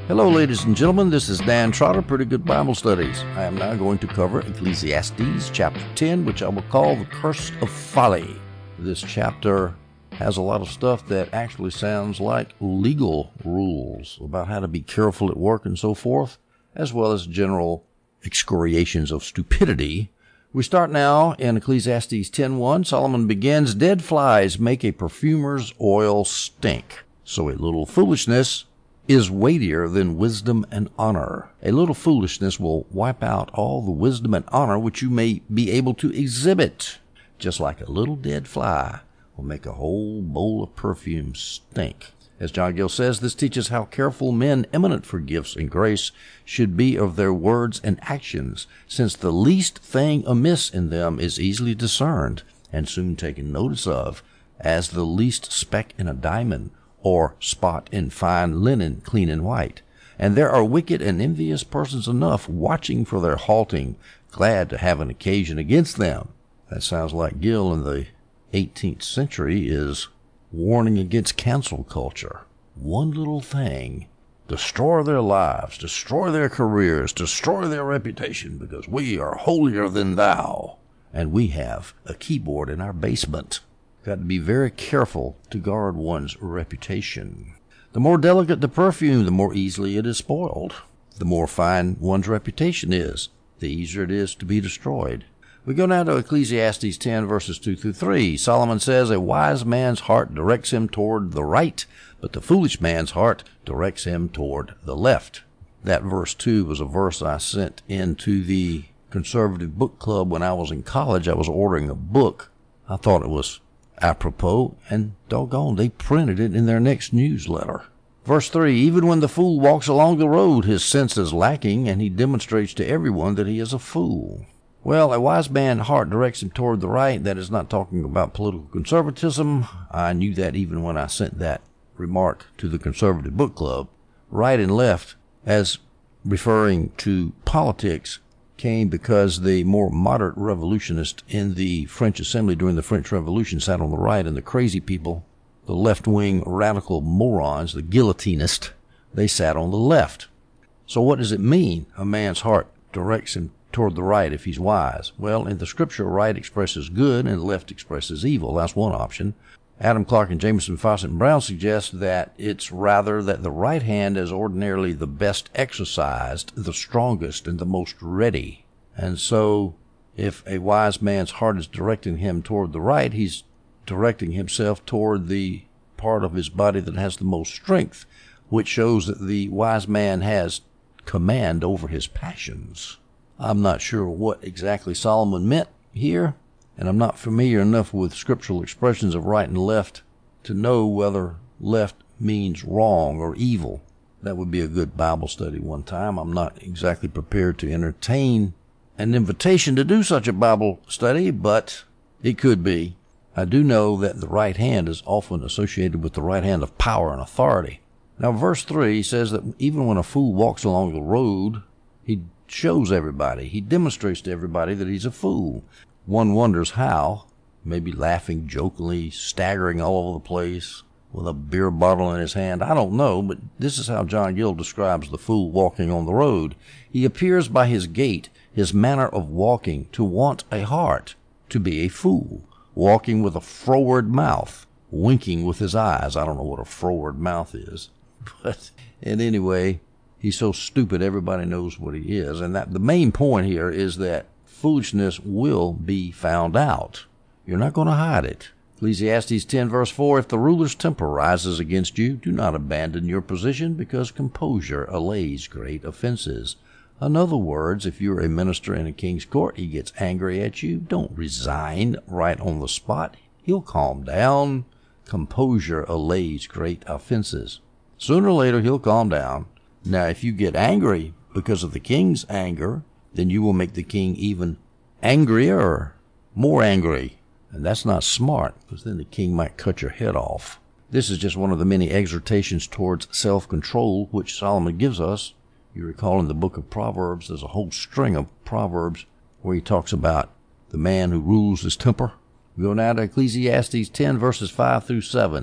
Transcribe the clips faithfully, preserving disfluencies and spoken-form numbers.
Hello, ladies and gentlemen. This is Dan Trotter, Pretty Good Bible Studies. I am now going to cover Ecclesiastes chapter ten, which I will call the Curse of Folly. This chapter has a lot of stuff that actually sounds like legal rules about how to be careful at work and so forth, as well as general excoriations of stupidity. We start now in Ecclesiastes ten one. Solomon begins, "Dead flies make a perfumer's oil stink, so a little foolishness is weightier than wisdom and honor." A little foolishness will wipe out all the wisdom and honor which you may be able to exhibit. Just like a little dead fly will make a whole bowl of perfume stink. As John Gill says, this teaches how careful men eminent for gifts and grace should be of their words and actions, since the least thing amiss in them is easily discerned and soon taken notice of, as the least speck in a diamond, or spot in fine linen clean and white. And there are wicked and envious persons enough watching for their halting, glad to have an occasion against them. That sounds like Gill in the eighteenth century is warning against cancel culture. One little thing, destroy their lives, destroy their careers, destroy their reputation, because we are holier than thou, and we have a keyboard in our basement. Got to be very careful to guard one's reputation. The more delicate the perfume, the more easily it is spoiled. The more fine one's reputation is, the easier it is to be destroyed. We go now to Ecclesiastes ten, verses two through three. Solomon says, "A wise man's heart directs him toward the right, but the foolish man's heart directs him toward the left." That verse two was a verse I sent into the Conservative Book Club when I was in college. I was ordering a book. I thought it was apropos, and doggone, they printed it in their next newsletter. Verse three, "Even when the fool walks along the road, his sense is lacking, and he demonstrates to everyone that he is a fool." Well, a wise man's heart directs him toward the right. That is not talking about political conservatism. I knew that even when I sent that remark to the Conservative Book Club. Right and left, as referring to politics, came because the more moderate revolutionists in the French Assembly during the French Revolution sat on the right, and the crazy people, the left-wing radical morons, the guillotinists, they sat on the left. So what does it mean, a man's heart directs him toward the right if he's wise? Well, in the scripture, right expresses good and left expresses evil. That's one option. Adam Clark and Jameson, Fawcett, and Brown suggest that it's rather that the right hand is ordinarily the best exercised, the strongest, and the most ready. And so if a wise man's heart is directing him toward the right, he's directing himself toward the part of his body that has the most strength, which shows that the wise man has command over his passions. I'm not sure what exactly Solomon meant here, and I'm not familiar enough with scriptural expressions of right and left to know whether left means wrong or evil. That would be a good Bible study one time. I'm not exactly prepared to entertain an invitation to do such a Bible study, but it could be. I do know that the right hand is often associated with the right hand of power and authority. Now, verse three says that even when a fool walks along the road, he shows everybody, he demonstrates to everybody that he's a fool. One wonders how, maybe laughing jokingly, staggering all over the place with a beer bottle in his hand. I don't know, but this is how John Gill describes the fool walking on the road. "He appears by his gait, his manner of walking, to want a heart, to be a fool, walking with a froward mouth, winking with his eyes." I don't know what a froward mouth is, but in any way, he's so stupid everybody knows what he is. And that the main point here is that foolishness will be found out. You're not going to hide it. Ecclesiastes ten, verse four, "If the ruler's temper rises against you, do not abandon your position, because composure allays great offenses." In other words, if you're a minister in a king's court, he gets angry at you, don't resign right on the spot. He'll calm down. Composure allays great offenses. Sooner or later, he'll calm down. Now, if you get angry because of the king's anger, then you will make the king even angrier, more angry. And that's not smart, because then the king might cut your head off. This is just one of the many exhortations towards self-control which Solomon gives us. You recall in the book of Proverbs, there's a whole string of Proverbs where he talks about the man who rules his temper. We go now to Ecclesiastes ten, verses five through seven.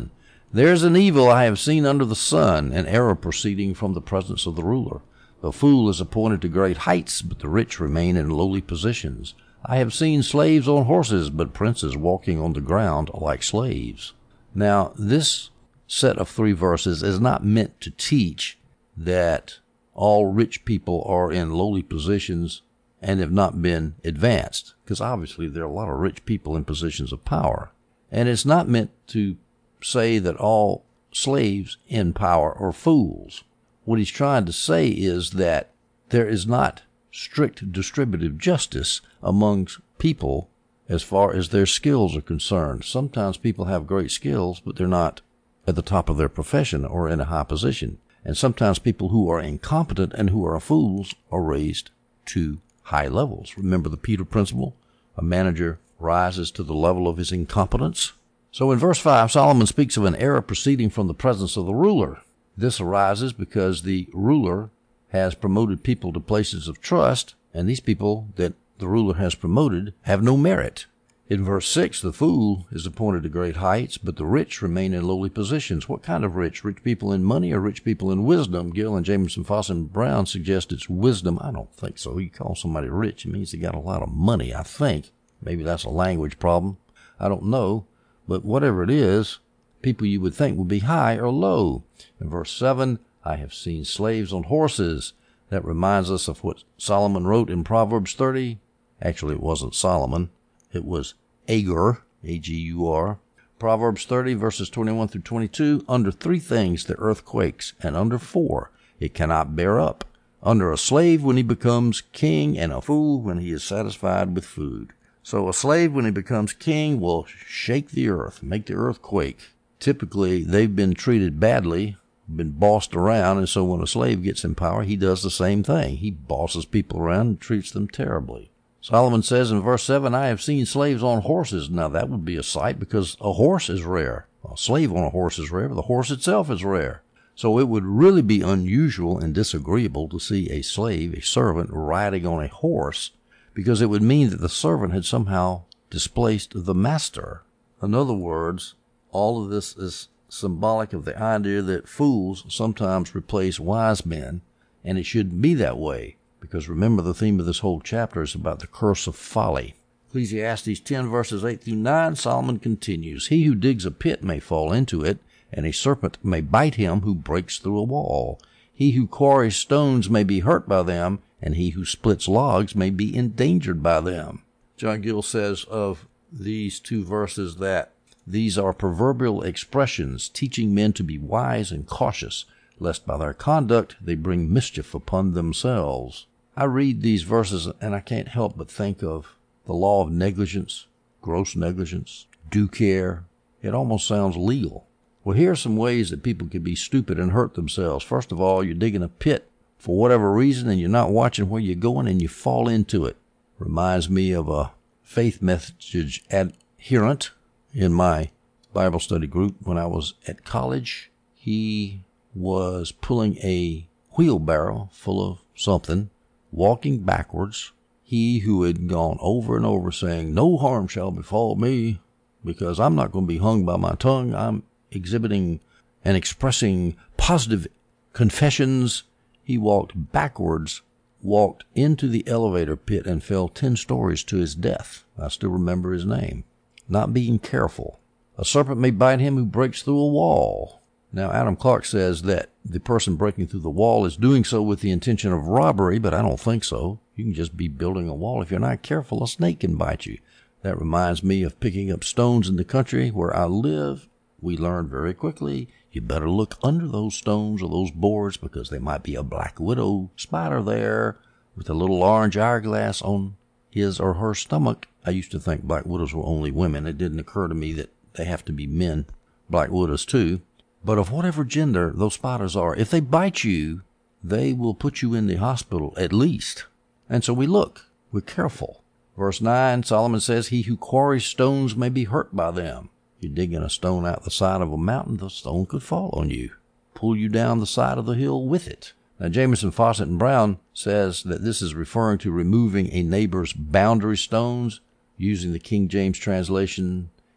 There's an evil I have seen under the sun, an error proceeding from the presence of the ruler. The fool is appointed to great heights, but the rich remain in lowly positions. I have seen slaves on horses, but princes walking on the ground like slaves. Now, this set of three verses is not meant to teach that all rich people are in lowly positions and have not been advanced, because obviously there are a lot of rich people in positions of power. And it's not meant to say that all slaves in power are fools. What he's trying to say is that there is not strict distributive justice amongst people as far as their skills are concerned. Sometimes people have great skills, but they're not at the top of their profession or in a high position. And sometimes people who are incompetent and who are fools are raised to high levels. Remember the Peter principle? A manager rises to the level of his incompetence. So in verse five, Solomon speaks of an error proceeding from the presence of the ruler. This arises because the ruler has promoted people to places of trust, and these people that the ruler has promoted have no merit. In verse six, the fool is appointed to great heights, but the rich remain in lowly positions. What kind of rich? Rich people in money or rich people in wisdom? Gill and Jamieson, Foss and Brown suggest it's wisdom. I don't think so. You call somebody rich, it means they got a lot of money, I think. Maybe that's a language problem. I don't know. But whatever it is, people you would think would be high or low. In verse seven, I have seen slaves on horses. That reminds us of what Solomon wrote in Proverbs thirty. Actually, it wasn't Solomon. It was Agur, A G U R. Proverbs thirty, verses twenty-one through twenty-two. Under three things the earth quakes, and under four it cannot bear up. Under a slave when he becomes king, and a fool when he is satisfied with food. So a slave, when he becomes king, will shake the earth, make the earth quake. Typically, they've been treated badly, been bossed around, and so when a slave gets in power, he does the same thing. He bosses people around and treats them terribly. Solomon says in verse seven, I have seen slaves on horses. Now, that would be a sight because a horse is rare. A slave on a horse is rare, but the horse itself is rare. So it would really be unusual and disagreeable to see a slave, a servant, riding on a horse, because it would mean that the servant had somehow displaced the master. In other words, all of this is symbolic of the idea that fools sometimes replace wise men, and it shouldn't be that way, because remember the theme of this whole chapter is about the curse of folly. Ecclesiastes ten, verses eight through nine, Solomon continues, He who digs a pit may fall into it, and a serpent may bite him who breaks through a wall. He who quarries stones may be hurt by them, and he who splits logs may be endangered by them. John Gill says of these two verses that these are proverbial expressions teaching men to be wise and cautious, lest by their conduct they bring mischief upon themselves. I read these verses and I can't help but think of the law of negligence, gross negligence, due care. It almost sounds legal. Well, here are some ways that people can be stupid and hurt themselves. First of all, you're digging a pit for whatever reason, and you're not watching where you're going, and you fall into it. Reminds me of a faith message adherent in my Bible study group when I was at college. He was pulling a wheelbarrow full of something, walking backwards. He who had gone over and over saying, no harm shall befall me, because I'm not going to be hung by my tongue. I'm exhibiting and expressing positive confessions. He walked backwards, walked into the elevator pit, and fell ten stories to his death. I still remember his name. Not being careful. A serpent may bite him who breaks through a wall. Now, Adam Clark says that the person breaking through the wall is doing so with the intention of robbery, but I don't think so. You can just be building a wall. If you're not careful, a snake can bite you. That reminds me of picking up stones in the country where I live. We learned very quickly, you better look under those stones or those boards because there might be a black widow spider there with a little orange hourglass on his or her stomach. I used to think black widows were only women. It didn't occur to me that they have to be men, black widows too. But of whatever gender those spiders are, if they bite you, they will put you in the hospital at least. And so we look, we're careful. Verse nine, Solomon says, he who quarries stones may be hurt by them. You're digging a stone out the side of a mountain, the stone could fall on you, pull you down the side of the hill with it. Now, Jamieson, Fawcett, and Brown says that this is referring to removing a neighbor's boundary stones. Using the King James translation,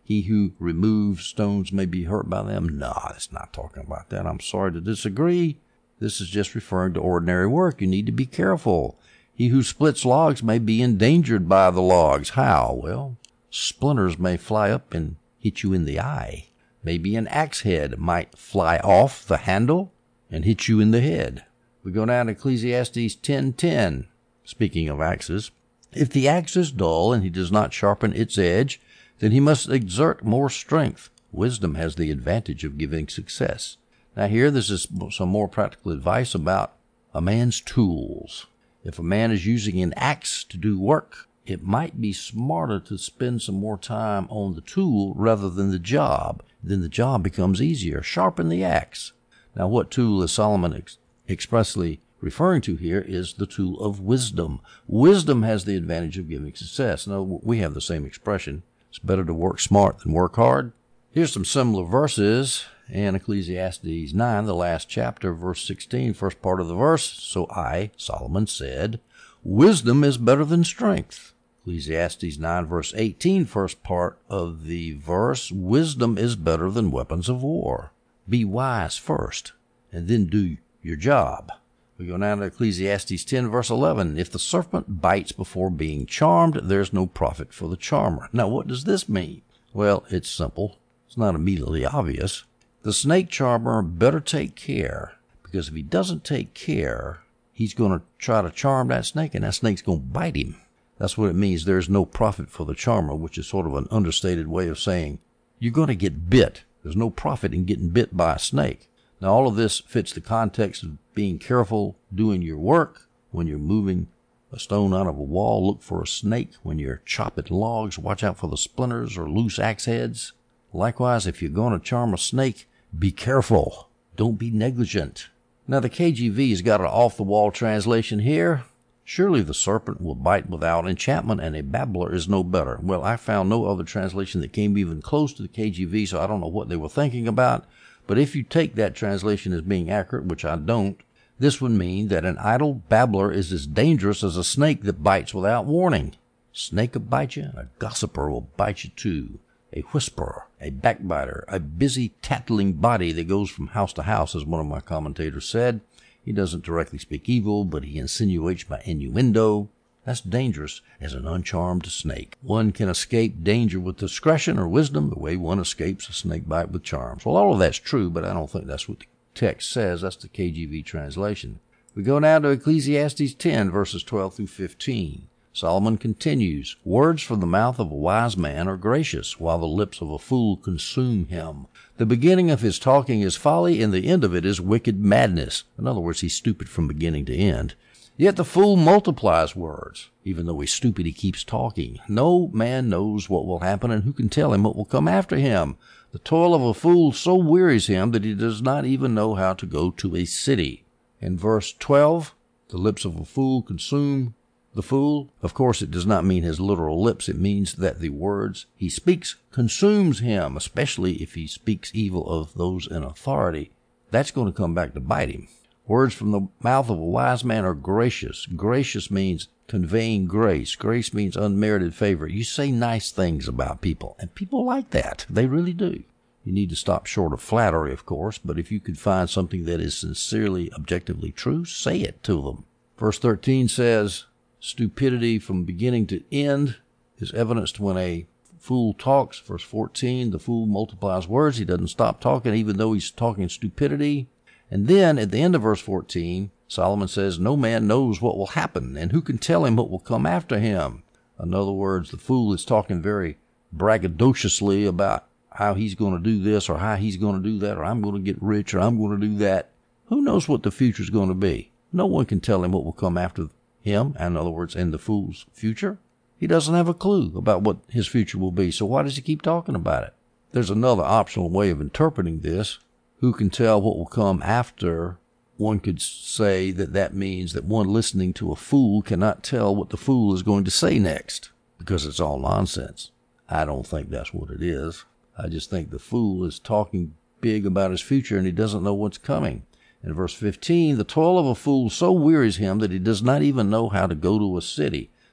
He who removes stones may be hurt by them. No, it's not talking about that. I'm sorry to disagree. This is just referring to ordinary work. You need to be careful. He who splits logs may be endangered by the logs. How? Well, splinters may fly up and hit you in the eye. Maybe an axe head might fly off the handle and hit you in the head. We go down to Ecclesiastes ten ten. Speaking of axes, if the axe is dull and he does not sharpen its edge, then he must exert more strength. Wisdom has the advantage of giving success. Now here, this is some more practical advice about a man's tools. If a man is using an axe to do work, it might be smarter to spend some more time on the tool rather than the job. Then the job becomes easier. Sharpen the axe. Now, what tool is Solomon ex- expressly referring to here is the tool of wisdom. Wisdom has the advantage of giving success. Now, we have the same expression. It's better to work smart than work hard. Here's some similar verses in Ecclesiastes nine, the last chapter, verse sixteen, first part of the verse. So I, Solomon, said, wisdom is better than strength. Ecclesiastes nine, verse eighteen, first part of the verse, wisdom is better than weapons of war. Be wise first, and then do your job. We go down to Ecclesiastes ten, verse eleven. If the serpent bites before being charmed, there's no profit for the charmer. Now, what does this mean? Well, it's simple. It's not immediately obvious. The snake charmer better take care, because if he doesn't take care, he's going to try to charm that snake, and that snake's going to bite him. That's what it means. There's no profit for the charmer, which is sort of an understated way of saying you're going to get bit. There's no profit in getting bit by a snake. Now, all of this fits the context of being careful doing your work. When you're moving a stone out of a wall, look for a snake. When you're chopping logs, watch out for the splinters or loose axe heads. Likewise, if you're going to charm a snake, be careful. Don't be negligent. Now, the K J V has got an off-the-wall translation here. Surely the serpent will bite without enchantment, and a babbler is no better. Well, I found no other translation that came even close to the K J V, so I don't know what they were thinking about. But if you take that translation as being accurate, which I don't, this would mean that an idle babbler is as dangerous as a snake that bites without warning. Snake will bite you, and a gossiper will bite you too. A whisperer, a backbiter, a busy tattling body that goes from house to house, as one of my commentators said. He doesn't directly speak evil, but he insinuates by innuendo. That's dangerous as an uncharmed snake. One can escape danger with discretion or wisdom the way one escapes a snake bite with charms. Well, all of that's true, but I don't think that's what the text says. That's the K J V translation. We go now to Ecclesiastes ten, verses twelve through fifteen. Solomon continues, words from the mouth of a wise man are gracious, while the lips of a fool consume him. The beginning of his talking is folly, and the end of it is wicked madness. In other words, he's stupid from beginning to end. Yet the fool multiplies words. Even though he's stupid, he keeps talking. No man knows what will happen, and who can tell him what will come after him? The toil of a fool so wearies him that he does not even know how to go to a city. In verse twelve, the lips of a fool consume the fool. Of course, it does not mean his literal lips. It means that the words he speaks consumes him, especially if he speaks evil of those in authority. That's going to come back to bite him. Words from the mouth of a wise man are gracious. Gracious means conveying grace. Grace means unmerited favor. You say nice things about people, and people like that. They really do. You need to stop short of flattery, of course, but if you could find something that is sincerely, objectively true, say it to them. Verse thirteen says, stupidity from beginning to end is evidenced when a fool talks. Verse fourteen, the fool multiplies words. He doesn't stop talking even though he's talking stupidity. And then at the end of verse fourteen, Solomon says, no man knows what will happen, and who can tell him what will come after him? In other words, the fool is talking very braggadociously about how he's going to do this or how he's going to do that, or I'm going to get rich or I'm going to do that. Who knows what the future is going to be? No one can tell him what will come after him, in other words, in the fool's future. He doesn't have a clue about what his future will be, so why does he keep talking about it? There's another optional way of interpreting this. Who can tell what will come after? One could say that that means that one listening to a fool cannot tell what the fool is going to say next, because it's all nonsense. I don't think that's what it is. I just think the fool is talking big about his future and he doesn't know what's coming. In verse fifteen, the toil of a fool so wearies him that he does not even know how to go to a city.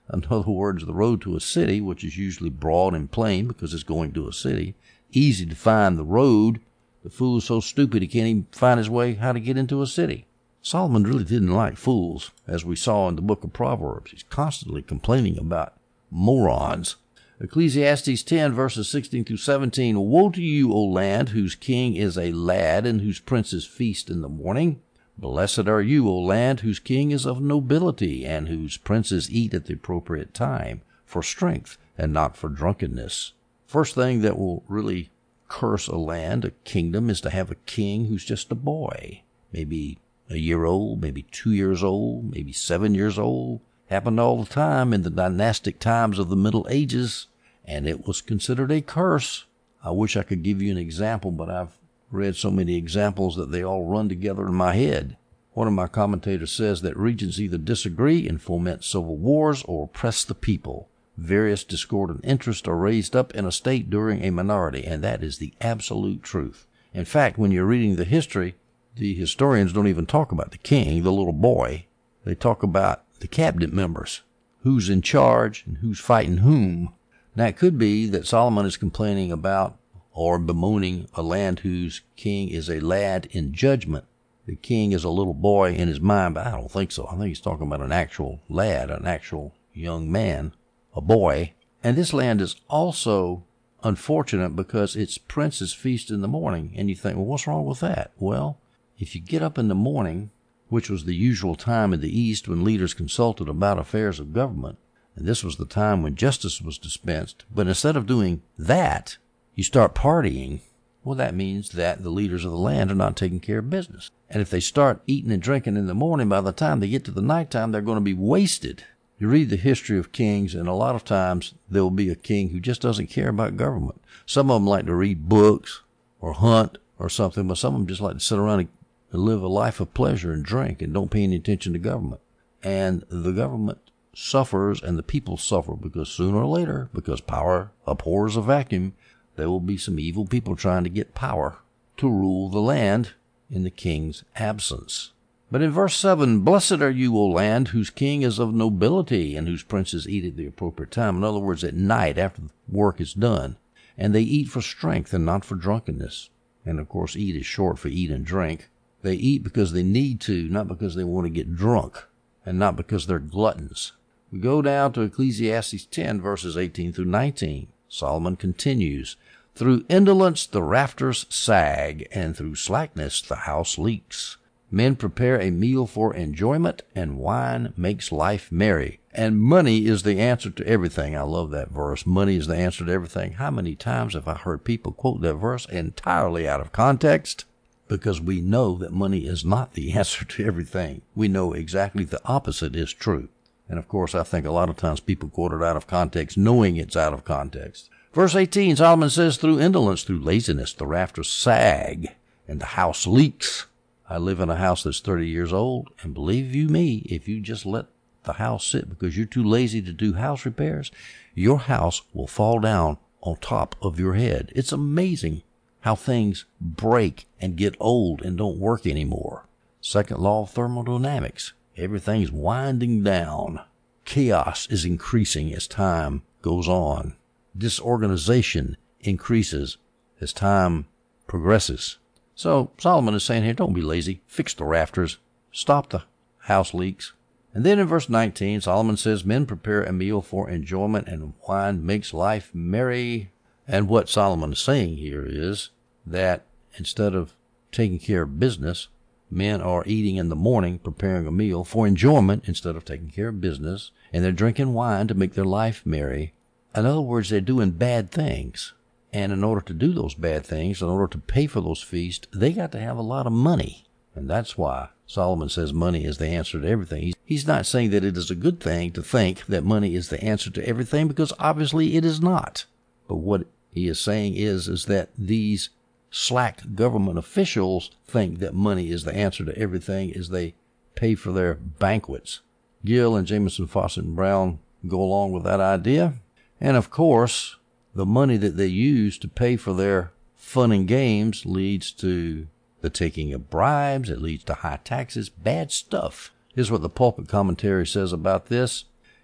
In other words, the road to a city, which is usually broad and plain because it's going to a city, easy to find the road. The fool is so stupid he can't even find his way how to get into a city. Solomon really didn't like fools, as we saw in the book of Proverbs. He's constantly complaining about morons. Ecclesiastes ten, verses sixteen through seventeen. Woe to you, O land, whose king is a lad, and whose princes feast in the morning. Blessed are you, O land, whose king is of nobility, and whose princes eat at the appropriate time, for strength and not for drunkenness. First thing that will really curse a land, a kingdom, is to have a king who's just a boy. Maybe a year old, maybe two years old, maybe seven years old. Happened all the time in the dynastic times of the Middle Ages, and it was considered a curse. I wish I could give you an example, but I've read so many examples that they all run together in my head. One of my commentators says that regions either disagree and foment civil wars or oppress the people. Various discordant interests are raised up in a state during a minority, and that is the absolute truth. In fact, when you're reading the history, the historians don't even talk about the king, the little boy. They talk about the cabinet members, who's in charge and who's fighting whom. Now, it could be that Solomon is complaining about or bemoaning a land whose king is a lad in judgment. The king is a little boy in his mind, but I don't think so. I think he's talking about an actual lad, an actual young man, a boy. And this land is also unfortunate because its princes feast in the morning. And you think, well, what's wrong with that? Well, if you get up in the morning, which was the usual time in the East when leaders consulted about affairs of government, and this was the time when justice was dispensed, but instead of doing that, you start partying, well, that means that the leaders of the land are not taking care of business. And if they start eating and drinking in the morning, by the time they get to the nighttime, they're going to be wasted. You read the history of kings, and a lot of times there will be a king who just doesn't care about government. Some of them like to read books or hunt or something, but some of them just like to sit around and live a life of pleasure and drink and don't pay any attention to government. And the government suffers and the people suffer because sooner or later, because power abhors a vacuum, there will be some evil people trying to get power to rule the land in the king's absence. But in verse seven, blessed are you, O land, whose king is of nobility and whose princes eat at the appropriate time. In other words, at night after the work is done. And they eat for strength and not for drunkenness. And of course, eat is short for eat and drink. They eat because they need to, not because they want to get drunk, and not because they're gluttons. We go down to Ecclesiastes ten, verses eighteen through nineteen. Solomon continues, through indolence the rafters sag, and through slackness the house leaks. Men prepare a meal for enjoyment, and wine makes life merry. And money is the answer to everything. I love that verse. Money is the answer to everything. How many times have I heard people quote that verse entirely out of context? Because we know that money is not the answer to everything. We know exactly the opposite is true. And of course, I think a lot of times people quote it out of context, knowing it's out of context. Verse eighteen, Solomon says, through indolence, through laziness, the rafters sag, and the house leaks. I live in a house that's thirty years old, and believe you me, if you just let the house sit because you're too lazy to do house repairs, your house will fall down on top of your head. It's amazing how things break and get old and don't work anymore. Second law of thermodynamics. Everything's winding down. Chaos is increasing as time goes on. Disorganization increases as time progresses. So Solomon is saying here, don't be lazy. Fix the rafters. Stop the house leaks. And then in verse nineteen, Solomon says, men prepare a meal for enjoyment, and wine makes life merry. And what Solomon is saying here is that instead of taking care of business, men are eating in the morning, preparing a meal for enjoyment instead of taking care of business, and they're drinking wine to make their life merry. In other words, they're doing bad things. And in order to do those bad things, in order to pay for those feasts, they got to have a lot of money. And that's why Solomon says money is the answer to everything. He's not saying that it is a good thing to think that money is the answer to everything, because obviously it is not. But what he is saying is, is that these slack government officials think that money is the answer to everything as they pay for their banquets. Gill and Jameson, Fawcett and Brown go along with that idea. And of course, the money that they use to pay for their fun and games leads to the taking of bribes. It leads to high taxes, bad stuff. Here's what the pulpit commentary says about this.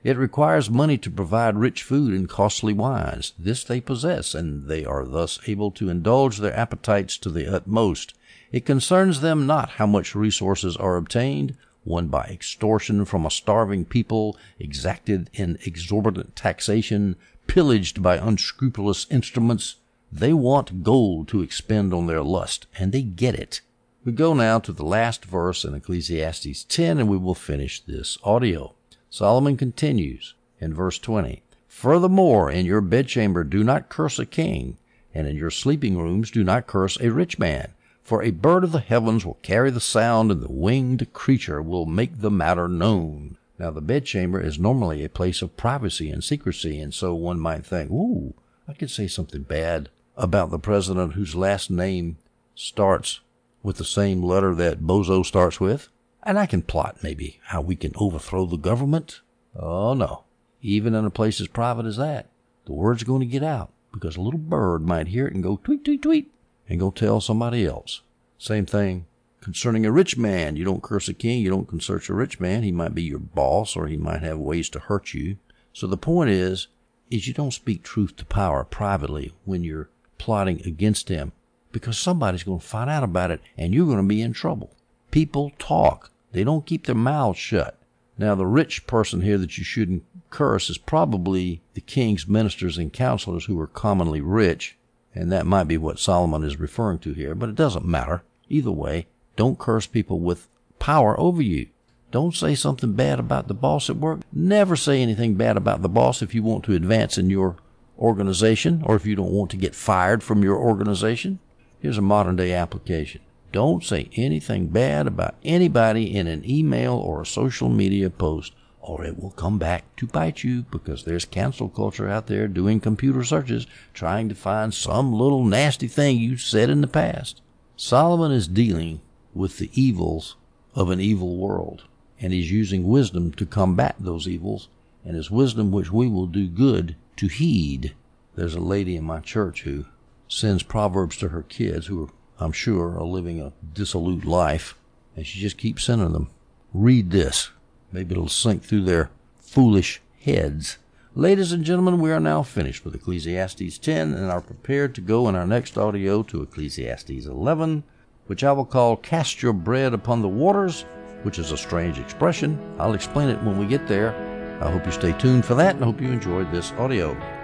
It requires money to provide rich food and costly wines. This they possess, and they are thus able to indulge their appetites to the utmost. It concerns them not how much resources are obtained, won by extortion from a starving people, exacted in exorbitant taxation, pillaged by unscrupulous instruments. They want gold to expend on their lust, and they get it. We go now to the last verse in Ecclesiastes ten, and we will finish this audio. Solomon continues in verse twenty, "Furthermore, in your bedchamber do not curse a king, and in your sleeping rooms do not curse a rich man. For a bird of the heavens will carry the sound, and the winged creature will make the matter known." Now, the bedchamber is normally a place of privacy and secrecy, and so one might think, ooh, I could say something bad about the president whose last name starts with the same letter that Bozo starts with, and I can plot maybe how we can overthrow the government. Oh, no. Even in a place as private as that, the word's going to get out, because a little bird might hear it and go tweet, tweet, tweet, and go tell somebody else. Same thing concerning a rich man. You don't curse a king. You don't curse a rich man. He might be your boss, or he might have ways to hurt you. So the point is, is you don't speak truth to power privately when you're plotting against him, because somebody's going to find out about it, and you're going to be in trouble. People talk. They don't keep their mouths shut. Now, the rich person here that you shouldn't curse is probably the king's ministers and counselors, who are commonly rich. And that might be what Solomon is referring to here, but it doesn't matter. Either way, don't curse people with power over you. Don't say something bad about the boss at work. Never say anything bad about the boss if you want to advance in your organization, or if you don't want to get fired from your organization. Here's a modern day application. Don't say anything bad about anybody in an email or a social media post, or it will come back to bite you, because there's cancel culture out there doing computer searches, trying to find some little nasty thing you said in the past. Solomon is dealing with the evils of an evil world, and he's using wisdom to combat those evils, and it's wisdom which we will do good to heed. There's a lady in my church who sends proverbs to her kids, who I'm sure are living a dissolute life, and she just keeps sending them. Read this. Maybe it'll sink through their foolish heads. Ladies and gentlemen, we are now finished with Ecclesiastes ten and are prepared to go in our next audio to Ecclesiastes eleven, which I will call "Cast Your Bread Upon the Waters," which is a strange expression. I'll explain it when we get there. I hope you stay tuned for that, and I hope you enjoyed this audio.